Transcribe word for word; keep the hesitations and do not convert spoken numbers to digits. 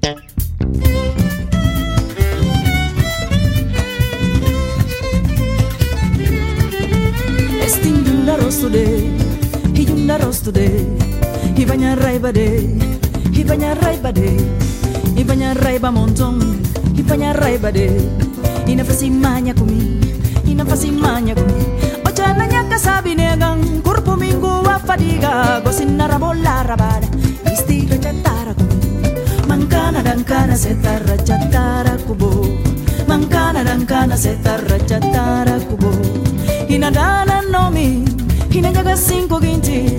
Estinjunda rostude, hijunda rostude, hibanya raibade, hibanya raibade, hibanya raiba montong, hibanya raibade, inafasi manya kumi, inafasi manya kumi, ochana nyaka sabi negang, kurpo minggu wafadiga, gosinara bola rabada, isti racatara kumi, mankana dankana setara racatara kubo, mankana dankana setara racatara kubo. Inadana nomi, inajaga cinco ginti,